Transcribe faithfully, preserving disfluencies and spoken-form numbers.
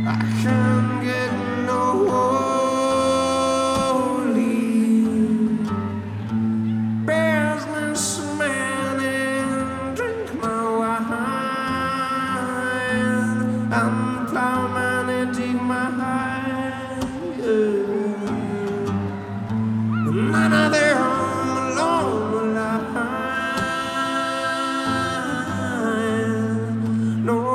I can't get no sleep. Businessman and drink my wine. I'm plowman and dig my hide. None of their